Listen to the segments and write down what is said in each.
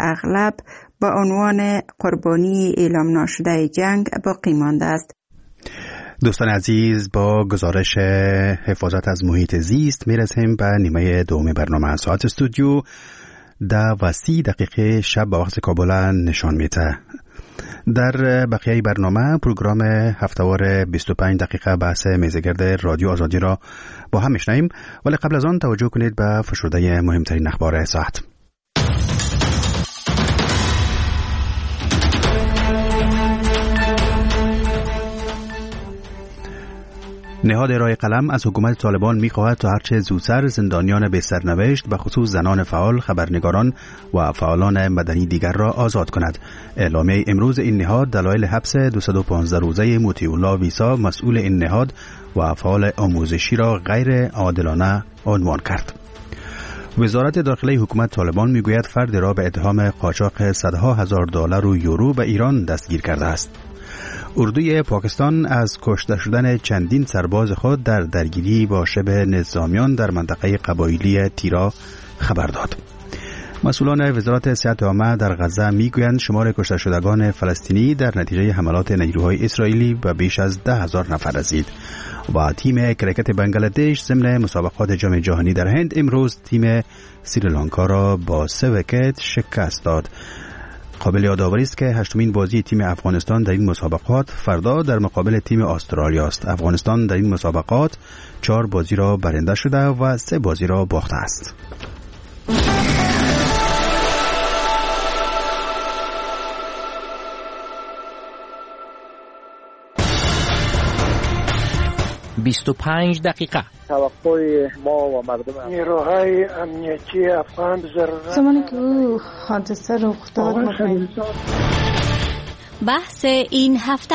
اغلب به عنوان قربانی اعلام ناشده جنگ باقی مانده است. دوستان عزیز، با گزارش حفاظت از محیط زیست میرسیم به نیمه دوم برنامه. ساعت استودیو 10:30 شب با وقت کابل نشان میده. در بقیه برنامه پروگرام هفتهوار 25 دقیقه بحث میزگرد رادیو آزادی را با هم میشنویم، ولی قبل از آن توجه کنید به فشرده مهمترین اخبار ساعت. نهاد رای قلم از حکومت طالبان می‌خواهد تا هرچه زودتر زندانیان به سرنوشت به خصوص زنان فعال، خبرنگاران و فعالان مدنی دیگر را آزاد کند. اعلامیه امروز این نهاد دلایل حبس 215 روزه مطیع الله ویسا مسئول این نهاد و فعال آموزشی را غیر عادلانه عنوان کرد. وزارت داخلی حکومت طالبان میگوید فرد را به اتهام قاچاق صدها هزار دلار و یورو به ایران دستگیر کرده است. اردوی پاکستان از کشته شدن چندین سرباز خود در درگیری با شبه نظامیان در منطقه قبایلی تیرا خبر داد. مسئولان وزارت صحت عامه در غزه میگویند شمار کشته شدگان فلسطینی در نتیجه حملات نیروهای اسرائیلی به بیش از 10,000 نفر رسید. و تیم کرکت بنگلادش ضمن مسابقات جام جهانی در هند امروز تیم سریلانکا را با 3 ویکت شکست داد. قابل یادآوری است که هشتمین بازی تیم افغانستان در این مسابقات فردا در مقابل تیم استرالیا است. افغانستان در این مسابقات 4 بازی را برنده شده و 3 بازی را باخته است. بیست و 5 توقع ما و مردم نیروهای امنیتی افغان ضرورت زمانی که او حادثه رخ داد بحث این هفته.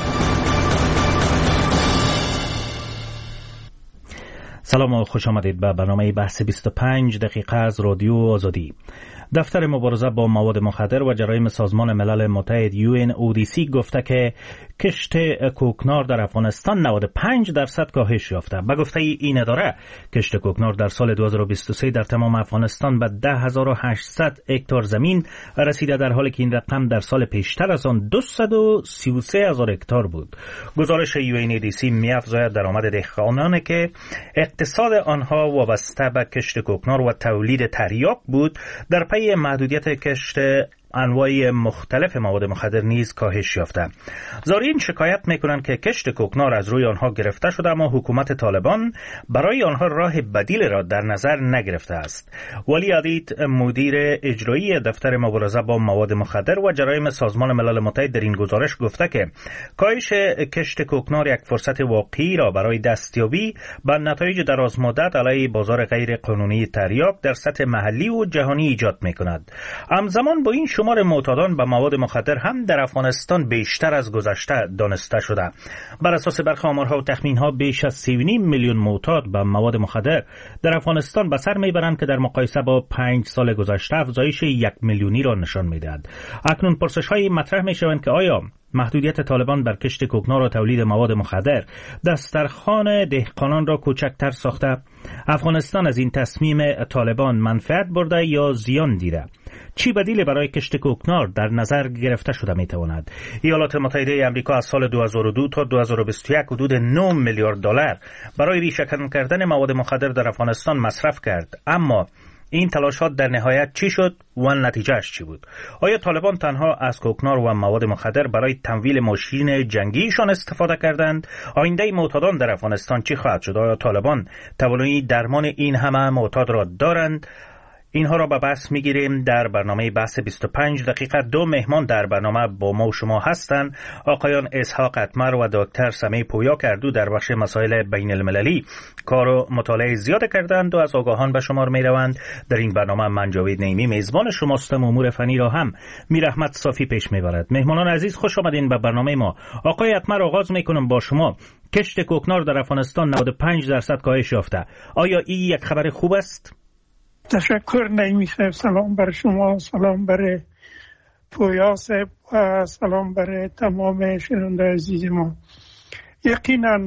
سلام و خوش آمدید به برنامه بحث 25 دقیقه از رادیو آزادی. دفتر مبارزه با مواد مخدر و جرایم سازمان ملل متحد UNODC گفته که کشت کوکنار در افغانستان 95% کاهش یافته. به گفته این اداره کشت کوکنار در سال 2023 در تمام افغانستان به 10,800 هکتار زمین رسیده، در حالی که این رقم در سال پیشتر از آن 233,000 هکتار بود. گزارش UNODC می‌افزاید درآمد دهقانانی که اقتصاد آنها وابسته به کشت کوکنار و تولید تریاک بود در پی محدودیت کشت انواع مختلف مواد مخدر نیز کاهش یافته. زائرین شکایت میکنند که کشت کوکنار از روی آنها گرفته شده، اما حکومت طالبان برای آنها راه بدیل را در نظر نگرفته است. ولی عدید مدیر اجرایی دفتر مبارزه با مواد مخدر و جرایم سازمان ملل متحد در این گزارش گفته که کاهش کشت کوکنار یک فرصت واقعی را برای دستیابی به نتایج درازمدت علیه بازار غیر قانونی تریاک در سطح محلی و جهانی ایجاد میکند. همزمان با این شمار معتادان به مواد مخدر هم در افغانستان بیشتر از گذشته دانسته شده. بر اساس برخی آمارها و تخمینها بیش از 3.5 میلیون معتاد به مواد مخدر در افغانستان به سر میبرند که در مقایسه با 5 سال گذشته افزایش 1 میلیونی را نشان میدهد. اکنون پرسش‌های مطرح میشوند که آیا محدودیت طالبان بر کشت کوکنار و تولید مواد مخدر دسترخوان دهقانان را کوچکتر ساخته؟ افغانستان از این تصمیم طالبان منفعت برده یا زیان دیده؟ چی بدیل برای کشت کوکنار در نظر گرفته شده میتواند؟ ایالات متحده آمریکا از سال 2002 تا 2021 حدود 9 میلیارد دلار برای ریشه‌کن کردن مواد مخدر در افغانستان مصرف کرد. اما این تلاشات در نهایت چی شد و نتیجهش چی بود؟ آیا طالبان تنها از کوکنار و مواد مخدر برای تمویل ماشین جنگیشان استفاده کردند؟ آینده معتادان در افغانستان چی خواهد شد؟ آیا طالبان توانایی درمان این همه معتاد را دارند؟ اینها را به بحث میگیریم در برنامه بحث 25 دقیقه. 2 مهمان در برنامه با ما و شما هستند. آقایان اسحاق اتمر و دکتر سمیع پویا کردو در بخش مسائل بین المللی کار و مطالعه زیاد کردند و از آگاهان به شمار می روند. در این برنامه من جاوید نعیمی میزبان شماستم. امور فنی را هم میرحمت صافی پیش میبرد. مهمانان عزیز خوش آمدین به برنامه ما. آقای اتمر آغاز میکنم با شما. کشت کوکنار در افغانستان 95% کاهش یافته. آیا این یک خبر خوب است؟ تشکر نعیمی صاحب. سلام بر شما، سلام بر پویا صاحب و سلام بر تمام شنونده عزیز ما. یقینا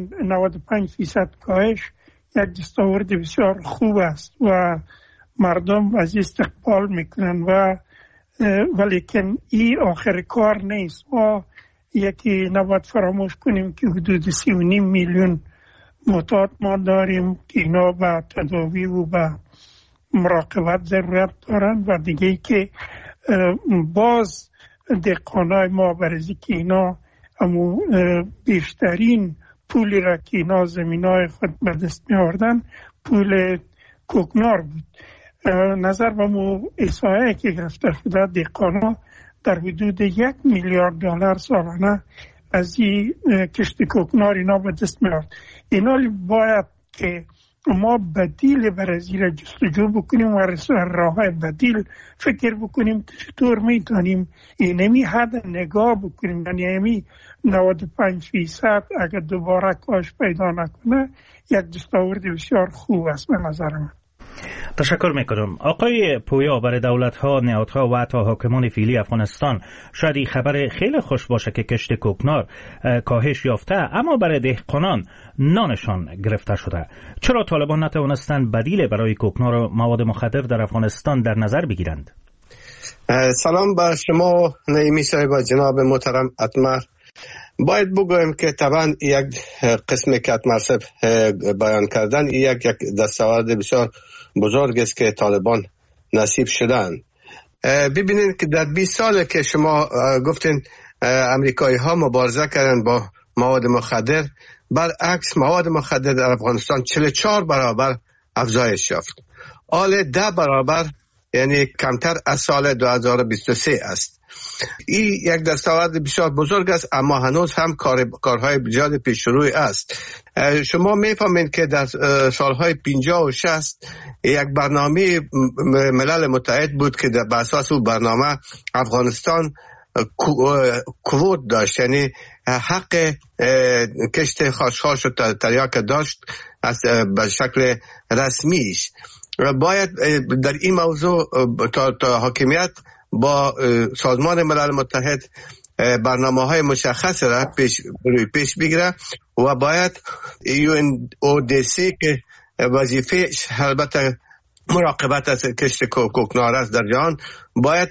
95% کاهش یک دستاورد بسیار خوب است و مردم از استقبال میکنن و ولیکن این آخر کار نیست. ما یکی نباید فراموش کنیم که حدود 3.5 میلیون معتاد ما داریم که اینا به تداوی و به مراقبت ضرورت دارند و دیگه که باز دهقانای ما برای که اینا بیشترین پولی را که اینا زمینای خود به دست می آوردن پول کوکنار بود. نظر به مو احصایه‌ای که گرفته شده دهقانا در حدود 1 میلیارد دلار سالانه از این کشت کوکنار اینا به دست می آورد. اینا باید که ما بدیل برای زیر جستجو بکنیم و راه بدیل فکر بکنیم که چطور میتونیم اینمی حد نگاه بکنیم. یعنی اینمی 95% اگر دوباره کاش پیدا نکنه یک دستاورد بسیار خوب است به نظر من. تشکر میکنم. آقای پویا، برای دولت‌ها، نهادها و حتی حاکمان فعلی افغانستان شاید این خبر خیلی خوش باشه که کشت کوکنار کاهش یافته، اما برای دهقانان نانشان گرفته شده. چرا طالبان نتوانستند بدیل برای کوکنار و مواد مخدر در افغانستان در نظر بگیرند؟ سلام بر شما نعیمی صاحب و جناب محترم اتمر. باید بگویم که طبعا یک قسمی که اتمر صاحب بیان کردن یک دستاورد بسیار بزرگ است که طالبان نصیب شدن. ببینید که در 20 سال که شما گفتین امریکایی ها مبارزه کردن با مواد مخدر، برعکس مواد مخدر در افغانستان 44 برابر افزایش یافت. حال 10 برابر یعنی کمتر از سال 2023 است. این یک دستاورد بسیار بزرگ است، اما هنوز هم کارهای بسیار پیش روی است. شما میفهمید که در سالهای 50 و 60 یک برنامه ملل متحد بود که بر اساس اون برنامه افغانستان کووت داشت، یعنی حق کشت خاشخاش و تریاک داشت به شکل رسمیش. باید در این موضوع تا حاکمیت با سازمان ملل متحد برنامه‌های مشخص را پیش بگیره و باید UNODC که وظیفه البته مراقبت از کشت کوکنار است در جهان، باید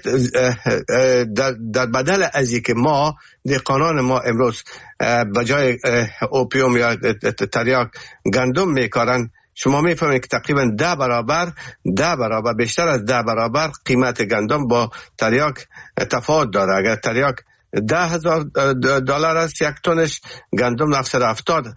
در بدل از اینکه ما دهقانان ما امروز بجای اوپیوم یا تریاک گندم میکارن، شما میفهمید که تقریبا 10 برابر بیشتر از 10 برابر قیمت گندم با تریاک تفاوت داره. اگر تریاک $10,000 است یک تنش، گندم $970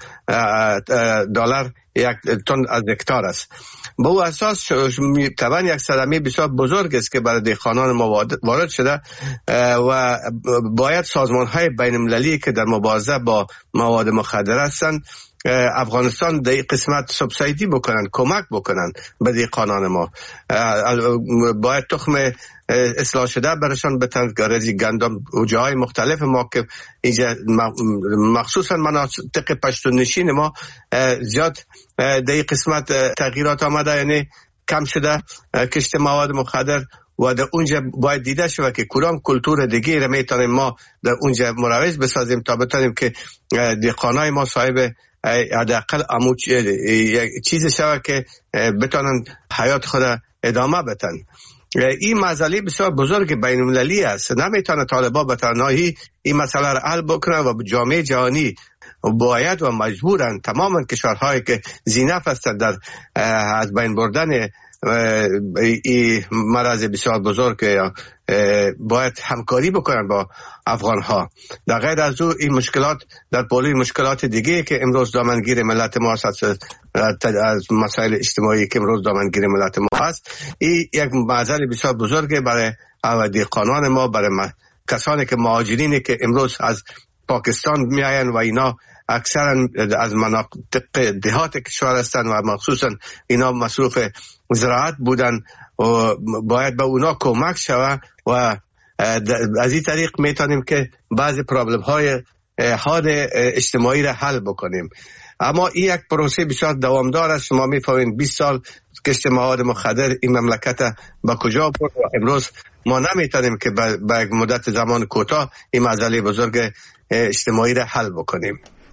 یک تن از هکتار است. به او اساس طبعا یک صدمه بسیار بزرگ است که برای دهقانان ما وارد شده و باید سازمان های بین المللی که در مبارزه با مواد مخدر هستند افغانستان در این قسمت سبسیدی بکنن، کمک بکنن به دهقانان ما. باید تخم اصلاح شده برشان بتن، گرزی گندم و جاهای مختلف ما که اینجا مخصوصا مناطق پشتون نشین ما زیاد در این قسمت تغییرات آمده، یعنی کم شده کشت مواد مخدر و در اونجا باید دیده شده که کدام کلتور دیگه را میتونیم ما در اونجا مروج بسازیم تا بتونیم که دهقانای ما صاحب حداقل چیزی شود که بتونن حیات خود ادامه بدن. این مسئله بسیار بزرگ بین المللی است. نمیتونه طالبان به تنهایی این مسئله را حل بکنه و جامعه جهانی باید و مجبورن تماما کشورهایی که ذی‌نفع هستند در از بین بردن این مرض بسیار بزرگ باید همکاری بکنن با افغان ها. در غیر از او این مشکلات در پولوی مشکلات دیگه که امروز دامنگیر ملت ما هست، از مسائل اجتماعی که امروز دامنگیر ملت ما هست، این یک معضل بسیار بزرگه برای دهقانان ما، برای کسانی که مهاجرینی که امروز از پاکستان میاین و اینا اکثرا از مناطق دهات کشور هستند و مخصوصا اینا مصروف زراعت بودن و باید به اونا کمک شود و از این طریق میتونیم که بعضی پرابلم های حاد اجتماعی را حل بکنیم. اما این یک پروسه بسیار دوامدار است. شما میفهمید 20 سال کشت مواد مخدر این مملکت به کجا برد و امروز ما نمیتونیم که به یک مدت زمان کوتاه این مسئله بزرگ اجتماعی را حل بکنیم.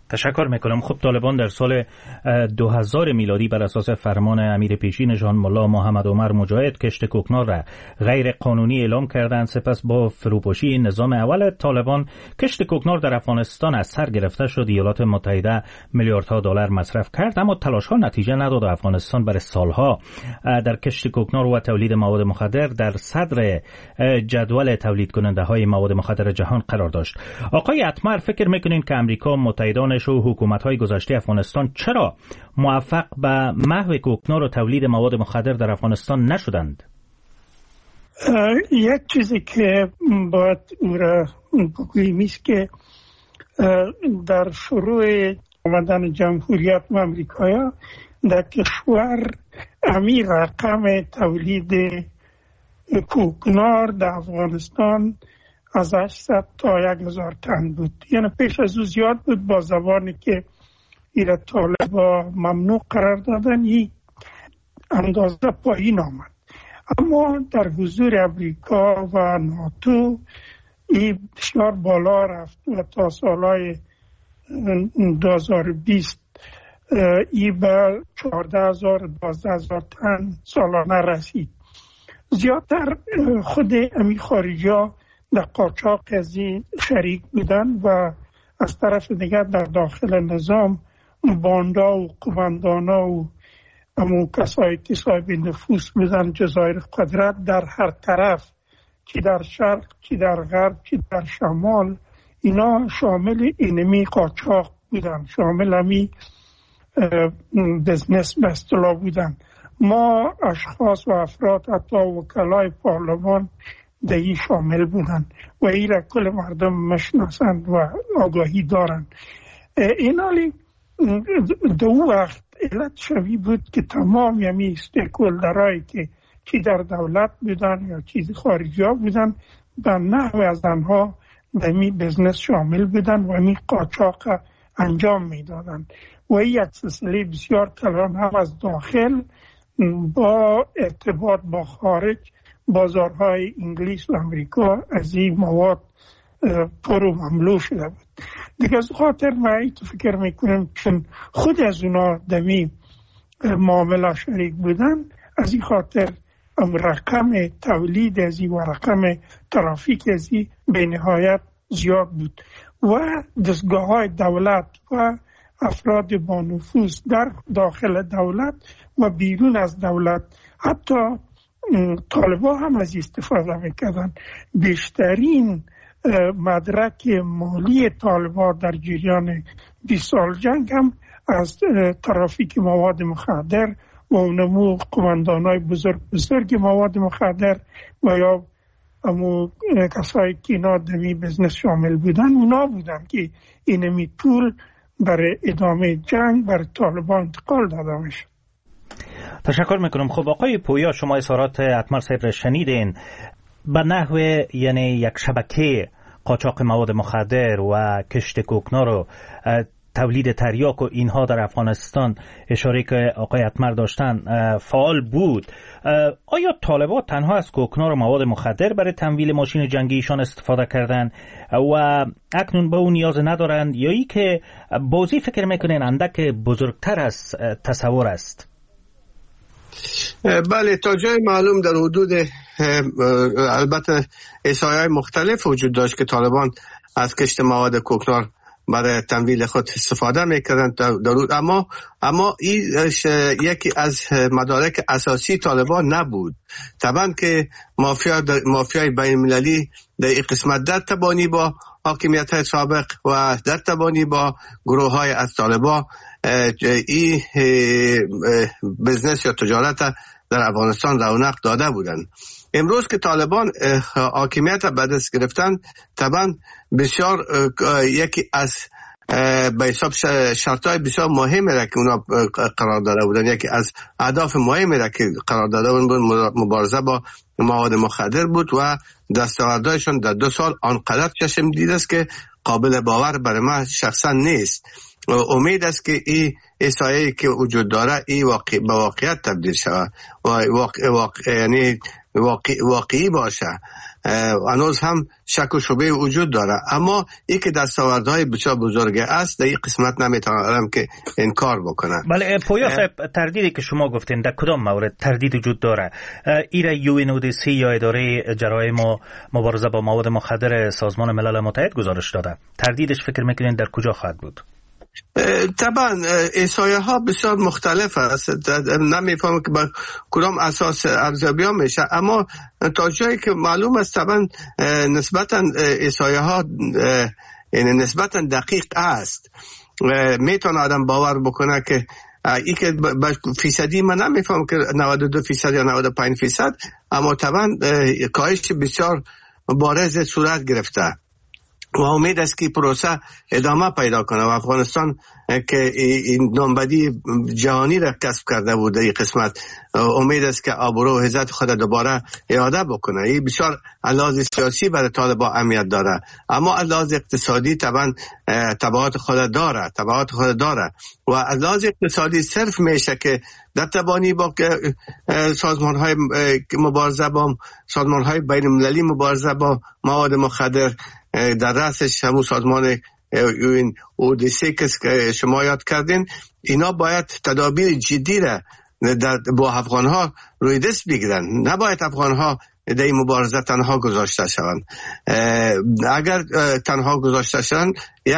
تشکر میکنم. خب طالبان در سال 2000 میلادی بر اساس فرمان امیر پیشینشان ملا محمد عمر مجاهد کشت کوکنار را غیر قانونی اعلام کردند. سپس با فروپاشی نظام اول طالبان کشت کوکنار در افغانستان از سر گرفته شد. ایالات متحده میلیاردها دلار مصرف کرد اما تلاش‌ها نتیجه نداد و افغانستان برای سالها در کشت کوکنار و تولید مواد مخدر در صدر جدول تولید کننده های مواد مخدر جهان قرار داشت. آقای اتمر، فکر میکنین که امریکا متحدانش و حکومت‌های گذشته افغانستان چرا موفق به محو کوکنار و تولید مواد مخدر در افغانستان نشدند؟ یک چیزی که باید او را بگوییم است که در شروع آمدن جمهوریت امریکایا در کشور امی رقم تولید کوکنار در افغانستان از 800 تا 1000 تن بود. یعنی پیش از او زیاد بود. با زبانی که ایره طالبا ممنوع قرار دادن این اندازه پایین آمد. اما در حضور امریکا و ناتو این بسیار بالا رفت و تا سالهای 2020 این به 14,000 12,000 تن سالانه رسید. زیادتر خود امی خارجا در قاچاق ازی شریک بودن و از طرف دیگر در داخل نظام باندا و قماندانا و امو کسایی که صاحب نفوذ بودن جزایر قدرت در هر طرف، چی در شرق چی در غرب چی در شمال، اینا شامل اینمی قاچاق بودن، شامل امی بزنس به اصطلاح بودن. ما اشخاص و افراد حتی وکلای پارلمان دهی شامل بودن و ایره کل مردم مشناسند و آگاهی دارند. این حالی دو وقت علت شوی بود که تمام یمی استیکولدرهایی که چی در دولت بودن یا چیز خارجی ها بودن به نحو از آنها دمی بزنس شامل بودن و می قاچاق انجام می دادن و این یک سلسله بسیار کلان هم از داخل با ارتباط با خارج بازارهای انگلیس و امریکا از این مواد پر و مملو شده بود. دیگه از خاطر من فکر میکنم چون خود از اونا دمی معامله شریک بودن، از این خاطر رقم تولید از این و رقم ترافیک از این به نهایت زیاد بود و دستگاه های دولت و افراد با نفوذ در داخل دولت و بیرون از دولت، حتی طالبا هم از استفاده میکردن. بیشترین مدرک مالی طالبا در جریان 20 سال جنگ هم از ترافیک مواد مخدر و اونمو قماندانای بزرگ مواد مخدر و یا امو کسایی که اینا دمی بزنس شامل بودن، اونا بودن که اینمی پول برای ادامه جنگ برای طالبا انتقال داده میشه. تشکر میکنم. خب آقای پویا، شما اظهارات اتمر صاحب را شنیدین. به نحو یعنی یک شبکه قاچاق مواد مخدر و کشت کوکنار و تولید تریاک و اینها در افغانستان اشاره که آقای اتمر داشتن فعال بود. آیا طالبان تنها از کوکنار و مواد مخدر برای تمویل ماشین جنگیشان استفاده کردن و اکنون به اون نیاز ندارند یا ای که بازی فکر میکنین اندک بزرگتر از تصور است؟ بله، تا جای معلوم در حدود البته احصایه‌های مختلف وجود داشت که طالبان از کشت مواد کوکنار برای تمویل خود استفاده میکردند، اما این یکی از مدارک اساسی طالبان نبود. طبعا که مافیای بین المللی در این قسمت در تبانی با حاکمیت سابق و در تبانی با گروه های از طالبان این بزنس یا تجارت در افغانستان رونق داده بودند. امروز که طالبان حاکمیت به دست گرفتن، طبعا بسیار یکی از به حساب شرطهای بسیار مهمی را که اونا قرار داده بودن، یکی از اهداف مهمی را که قرار داده بودن مبارزه با مواد مخدر بود و دستاوردهایشان در 2 سال آنقدر چشم دیده است که قابل باور برای من شخصا نیست. امید است که این احصایه‌ای که وجود داره این به واقعیت تبدیل شود و یعنی واقعی باشه. هنوز هم شک و شبهه وجود داره، اما این که دستاوردهای بسیار بزرگ است در این قسمت نمیتونم که انکار بکنم. بله پویا صاحب، تردیدی که شما گفتین در کدام مورد تردید وجود داره؟ ایره UNODC یا اداره جرایم و مبارزه با مواد مخدر سازمان ملل متحد گزارش داده. تردیدش فکر میکنین در کجا خواهد بود؟ طبعا احصایه ها بسیار مختلف است، نمیفهمم که با کدام اساس ارزیابی ها میشه، اما تا جایی که معلوم است طبعا نسبتا احصایه ها یعنی نسبتا دقیق است. میتونه آدم باور بکنه که ای که فیصدی من نمیفهم که 92% یا 95%، اما طبعا کاهش بسیار بارز صورت گرفته و امید است که پروسه ادامه پیدا کنه و افغانستان که این نامبدی جهانی را کسب کرده بود این قسمت، امید است که آبرو و عزت خود دوباره اعاده بکنه. این بسیار علاوه سیاسی برای طالبان اهمیت داره، اما علاوه اقتصادی طبعا تبعات خود داره و علاوه اقتصادی صرف میشه که در تبانی با سازمان‌های مبارزه با سازمان‌های بین‌المللی مبارزه با مواد مخدر در رأسش همون سازمان UNODC که شما یاد کردین، اینا باید تدابیر جدی را با افغانها روی دست بگیرن. نباید افغانها در این مبارزه تنها گذاشته شوند. اگر تنها گذاشته شوند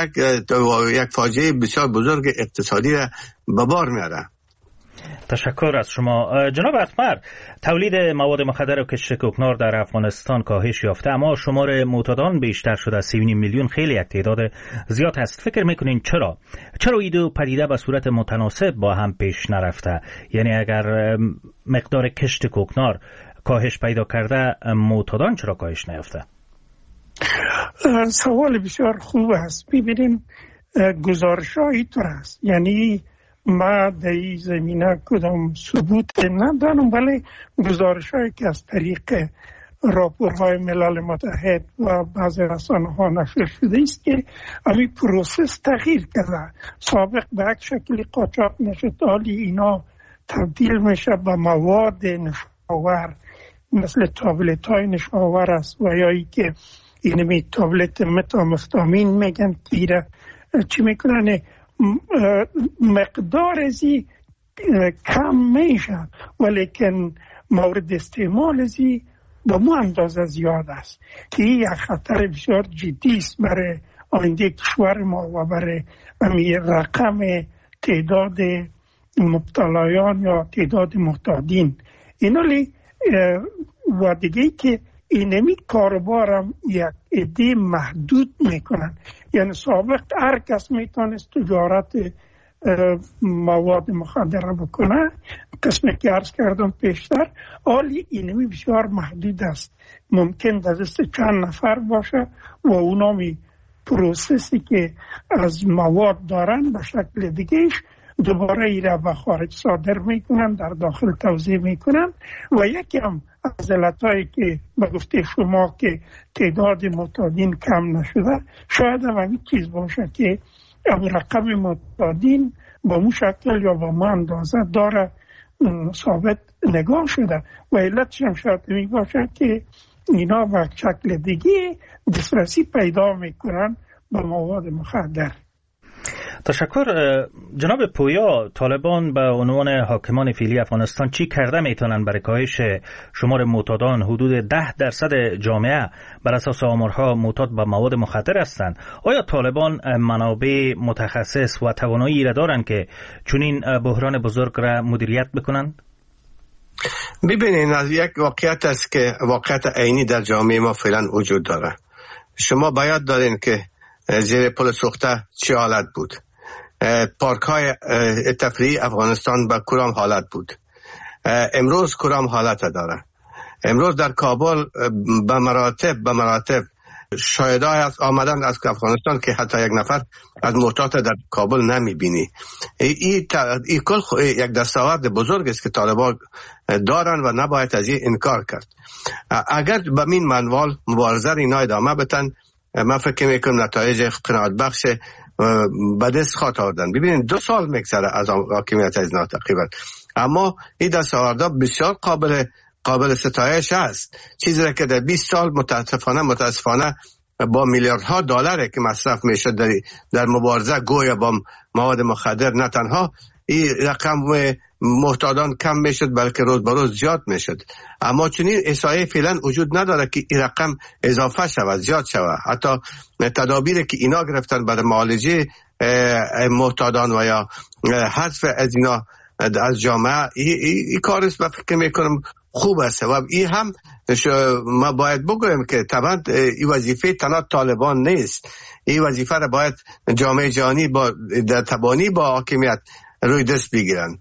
یک فاجعه بسیار بزرگ اقتصادی را به بار میاره. تشکر از شما جناب اتمر. تولید مواد مخدر و کشت کوکنار در افغانستان کاهش یافته، اما شمار معتادان بیشتر شده. 3.5 میلیون خیلی یک تعداد زیاد هست. فکر میکنین چرا این دو پدیده به صورت متناسب با هم پیش نرفته؟ یعنی اگر مقدار کشت کوکنار کاهش پیدا کرده، معتادان چرا کاهش نیافته؟ سوال بسیار خوب است. ببینیم گزارش‌ها اینطور است، یعنی ما در این زمینه کدام ثبوت ندارم، ولی گزارش‌هایی که از طریق راپورهای ملل متحد و بعضی رسانه‌ها نشر شده است که همین پروسس تغییر کرده. سابق به یک شکلی قاچاق میشد، حالی اینا تبدیل میشه به مواد نشاور مثل تابلت های نشاور است و یا ای که اینمی تابلت متامفتامین میگن که چی میکنن مقدار ازی کم میشه، ولیکن مورد استعمال ازی به مو اندازه زیاد است که این یک خطر بسیار جدی است برای آینده کشور ما و برای رقم تعداد مبتلایان یا تعداد معتادین. اینالی و دیگه که اینمی کاربارم یک عده محدود میکنن، یعنی سابق هر کس میتونست تجارت مواد مخدر بکنه، قسمی که عرض کردم پیشتر، حالی اینمی بسیار محدود است. ممکن دست چند نفر باشه و اونامی پروسسی که از مواد دارن به شکل دیگهش دوباره ای را به خارج صادر میکنن، در داخل توزیع میکنن. و یکی هم از علتایی که به گفته شما که تعداد معتادین کم نشده، شاید هم همین چیز باشه که رقم معتادین با مو شکل یا با مو اندازه داره ثابت نگاه شده و علتش هم شاید می باشه که اینا به شکل دیگه دسترسی پیدا میکنن به مواد مخدر. تشکر جناب پویا. طالبان به عنوان حاکمان فعلی افغانستان چی کرده میتونن برای کاهش شمار معتادان؟ حدود 10% جامعه بر اساس آمارها معتاد به مواد مخدر هستند. آیا طالبان منابع متخصص و توانایی را دارند که چنین بحران بزرگ را مدیریت بکنند؟ ببینید، از یک واقعیت است که واقعیت عینی در جامعه ما فعلا وجود داره. شما باید دارین که زیر پل سوخته چه حالت بود، پارک های تفریحی افغانستان به کدام حالت بود، امروز کدام حالت داره. امروز در کابل به مراتب شاهدای از آمدن از افغانستان که حتی یک نفر از معتاد در کابل نمیبینی. این کل یک دستاورد بزرگ است که طالبان دارن و نباید از این انکار کرد. اگر به این منوال مبارزه اینا ادامه بدن، من فکر میکنم نتایج قناعت بخش به دست خواهد آوردن. ببینید 2 سال میگذره از حاکمیت از اینا تقریبا، اما این دستاوردها بسیار قابل قابل ستایش است. چیزی را که در 20 سال متاسفانه با میلیاردها دلار که مصرف میشد در مبارزه گویا با مواد مخدر، نه تنها این رقم محتاجان کم میشد بلکه روز به روز زیاد میشد. اما چنین احصایه فعلا وجود نداره که این رقم اضافه شود، زیاد شود. حتی تدابیری که اینا گرفتن برای معالجه محتاجان و یا حذف از اینا از جامعه، این کار است فکر میکنم خوب است. و این هم ما باید بگویم که طبعا این وظیفه تنها طالبان نیست. این وظیفه را باید جامعه جهانی در تبانی با حاکمیت روی دست بگیرن.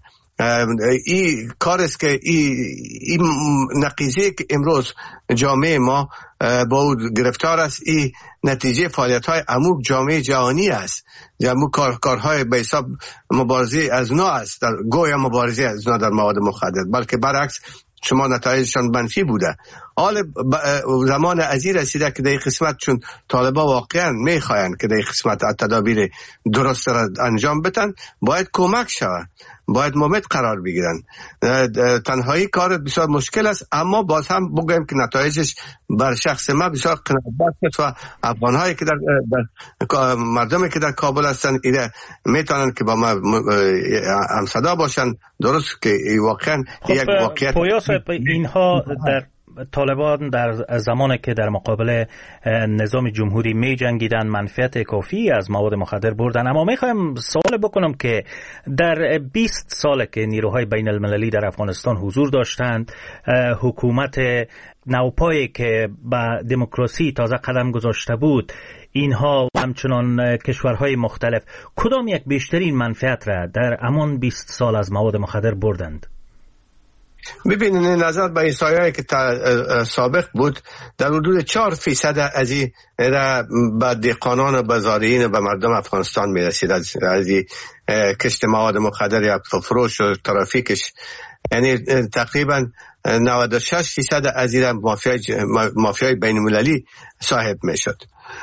این کار است که این نقیضه که امروز جامعه ما با او گرفتار است، این نتیجه فعالیت‌های عموم جامعه جهانی است. جمعو کارهای به حساب مبارزه از نوع است، گویا مبارزه از نوع در مواد مخدر، بلکه برعکس شما نتایجشان منفی بوده. حال زمان ازی رسیده که در قسمت چون طالبا واقعا میخواین که در قسمت تدابیر درست را انجام بدن، باید کمک شود، باید مومد قرار بگیرن. تنهایی کار بسیار مشکل است، اما باز هم بگویم که نتایجش بر شخص ما بسیار قناعت بخش و افغان‌هایی که در مردمی که در کابل هستن ایده میتونن که با ما همصدا باشن. درست که واقعا یک واقعیت اینها در طالبان در زمانی که در مقابل نظام جمهوری می جنگیدن منفعت کافی از مواد مخدر بردن. اما می خواهم سوال بکنم که در 20 سال که نیروهای بین المللی در افغانستان حضور داشتند، حکومت نوپایی که به دموکراسی تازه قدم گذاشته بود، اینها و همچنان کشورهای مختلف کدام یک بیشترین منفعت را در امان 20 سال از مواد مخدر بردند؟ ببینید نظر به ایسایایی که سابق بود در حدود 4% از این به دهقانان و بازاریین و به مردم افغانستان میرسید از کشت مواد مخدر یا فروش و ترافیکش. یعنی تقریبا 96% از این مافیای بین المللی صاحب میشد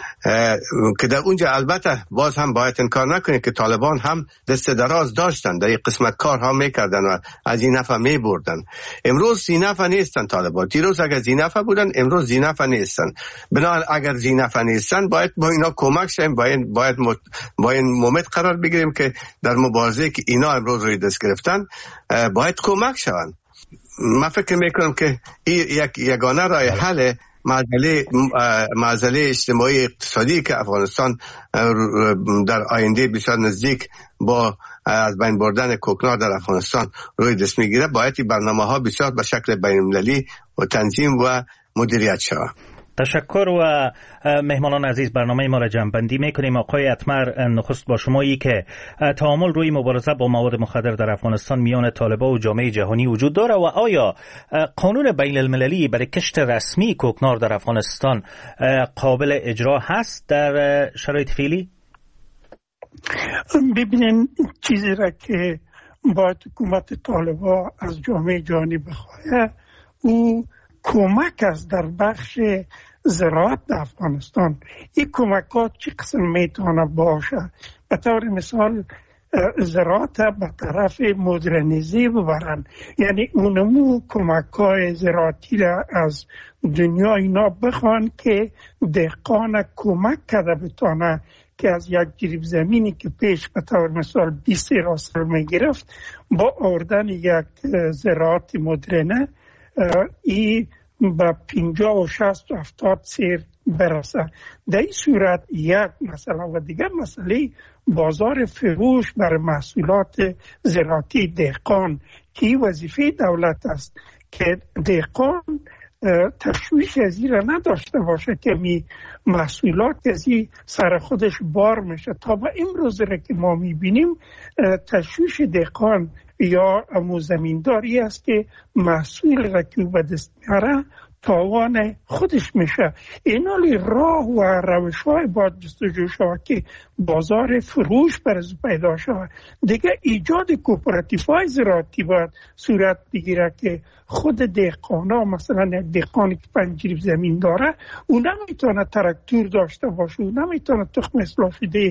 که در اونجا البته باز هم باید انکار نکنید که طالبان هم دست دراز داشتن، در این قسمت کارها میکردن و از این نفع میبردن. امروز زینفع نیستن طالبان. دیروز اگر زینفع بودن، امروز زینفع نیستن. بنابراین اگر زینفع نیستن باید با اینا کمک شیم، باید مومد قرار بگیریم که در مبارزه که اینا امروز روی دست گرفتن باید کمک شوند. من فکر میکنم که این یک یگانه راه حل معضله اجتماعی اقتصادی که افغانستان در آینده بسیار نزدیک با از بین بردن کوکنار در افغانستان روی دست میگیره. باید این برنامه ها بسیار به شکل بین المللی و تنظیم و مدیریت شود. تشکر. و مهمانان عزیز، برنامه ما را جمع‌بندی میکنیم. آقای اتمر، نخست با شمایی که تعامل روی مبارزه با مواد مخدر در افغانستان میان طالبان و جامعه جهانی وجود داره و آیا قانون بین المللی برای کشت رسمی کوکنار در افغانستان قابل اجرا هست در شرایط فعلی؟ ببینین، چیزی را که باید حکومت طالبان از جامعه جهانی بخواه او کمک است در بخش زراعت در افغانستان. این کمکات چی قسم میتونه باشه؟ به طور مثال زراعت به طرف مدرنیزی ببرن، یعنی اونمو کمکای زراعتی را از دنیا اینا بخوان که دهقان کمک کرده بتونه که از یک جریب زمینی که پیش به طور مثال 20 راستر میگرفت با آوردن یک زراعت مدرنه ای به 50 و 60 و 70 سیر برسه. در این صورت یک مسئله و دیگر مسئله بازار فروش بر محصولات زراعتی دهقان که وظیفه دولت است که دهقان تشویش از این را نداشته باشه که محصولات از این سر خودش بار میشه. تا به امروز را که ما میبینیم تشویش دهقان یا زمینداری است که محصول را که به دست میاره تاوان خودش میشه. اینالی راه و روش‌های باید جستجو شود که بازار فروش برز پیدا شود. دیگه ایجاد کوپراتیف‌های زراعتی باید صورت بگیره که خود دهقانا، مثلا دهقانی که 5 جریب زمین داره، او نمیتونه تراکتور داشته باشه، او نمیتونه تخم اصلاح شده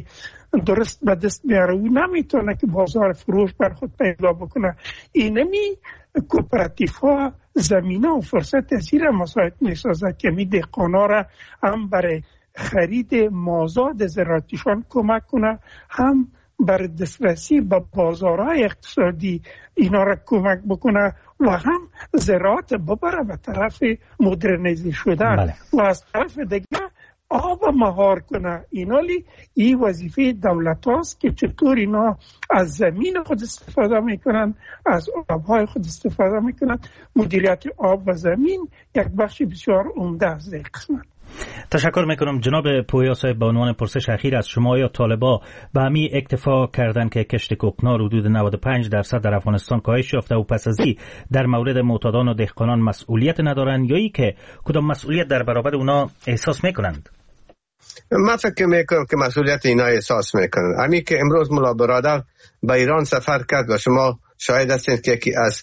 درست به دست بیاره و نمیتونه که بازار فروش بر خود پیدا بکنه. اینمی کوپراتیف ها زمینه و فرصت زیر مساعد میسازه که می دهقانا را هم برای خرید مازاد زراعتیشان کمک کنه، هم بر دسترسی به بازارهای اقتصادی اینا را کمک بکنه و هم زراعت ببره به طرف مدرنیزی شدن و از طرف دیگه آب مهار کنه. اینالی این وظیفه دولت هاست که چطور اینا از زمین خود استفاده میکنن، از آبهای خود استفاده میکنن. مدیریت آب و زمین یک بخش بسیار عمده از این قسمت. تشکر میکنم جناب پویا صاحب. به عنوان پرسش اخیر از شما، یا طالبا به همی اکتفا کردن که کشت کوکنار حدود 95% در افغانستان کاهش یافته و پس از این در مورد معتادان و دهقانان مسئولیت ندارن، یا ای که کدام مسئولیت در برابر اونا احساس میکنند؟ من فکر میکنم که مسئولیت اینا احساس میکنن. همین که امروز ملا برادر به ایران سفر کرد و شما شاهد هستید که یکی از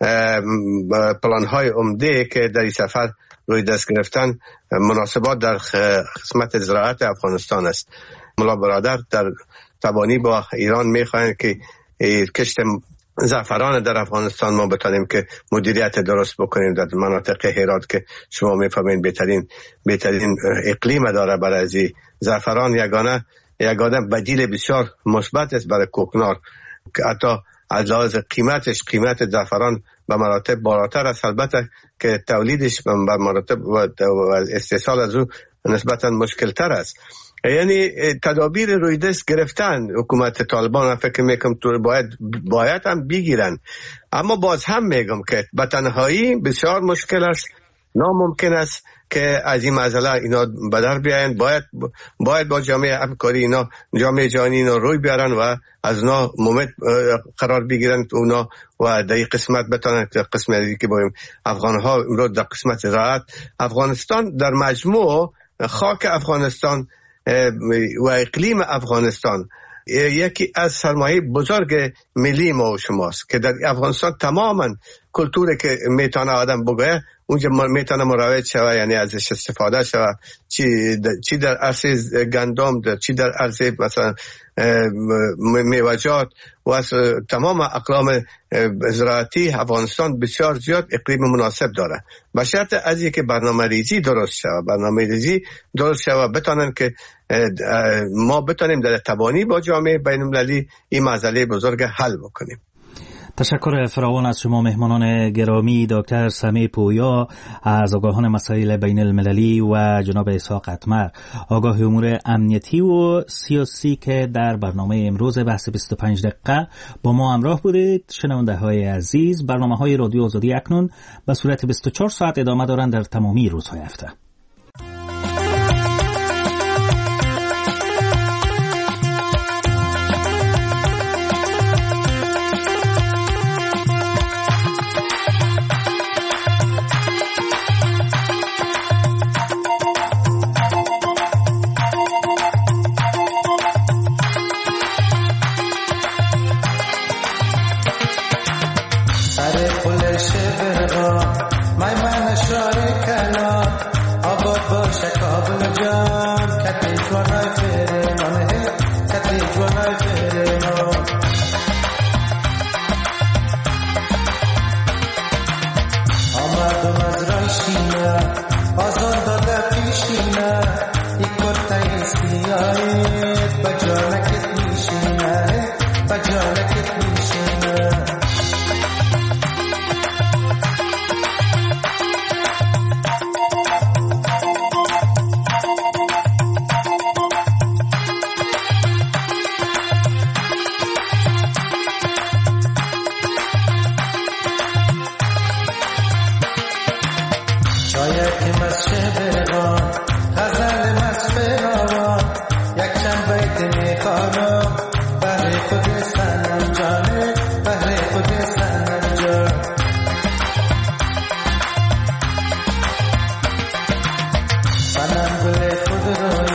پلان‌های عمده که در این سفر روی دست گرفتن مناسبات در قسمت زراعت افغانستان است. ملا برادر در تبانی با ایران میخواهند که کشت زعفران در افغانستان ما بتانیم که مدیریت درست بکنیم در مناطق هرات که شما میفهمین بهترین اقلیم داره برای زعفران. یگانه بدیل بسیار مثبت است برای کوکنار که حتی از لحاظ قیمت زعفران به مراتب بالاتر است، البته که تولیدش به مراتب و استحصال از او نسبتا مشکل تر است. یعنی تدابیر روی دست گرفتن حکومت طالبان، فکر میکنم تو باید هم بگیرن، اما باز هم میگم که به تنهایی بسیار مشکل است، ناممکن است که از این مسئله اینا به در بیاین. باید با جامعه همکاری اینا، جامعه جهانی اینا روی بیارن و از اونا مومد قرار بگیرن اونا و در این قسمت بتانن که قسمتی که بایم افغان ها امروز در قسمت زراعت افغانستان در مجموع خاک افغانستان و اقلیم افغانستان یکی از سرمایه بزرگ ملی ما و شماست که در افغانستان تماما کلتوری که میتونه آدم بگه اونجا میتونه مروج شوه، یعنی ازش استفاده شوه، چی در عرصه گندم، چی در عرصه مثلا میوجات و از تمام اقلام زراعتی افغانستان بسیار زیاد اقلیم مناسب داره. به شرط از اینکه برنامه ریزی درست شوه بتانن که ما بتانیم در تبانی با جامعه بین المللی این مسئله بزرگ حل بکنیم. تشکر فراوان از شما مهمانان گرامی، دکتر سمیع پویا از آگاهان مسائل بین المللی و جناب اسحاق اتمر آگاه امور امنیتی و سیاسی که در برنامه امروز بحث 25 دقیقه با ما همراه بودید. شنونده های عزیز، برنامه های رادیو آزادی اکنون به صورت 24 ساعت ادامه دارند در تمامی روزهای هفته. Banam gule khud ro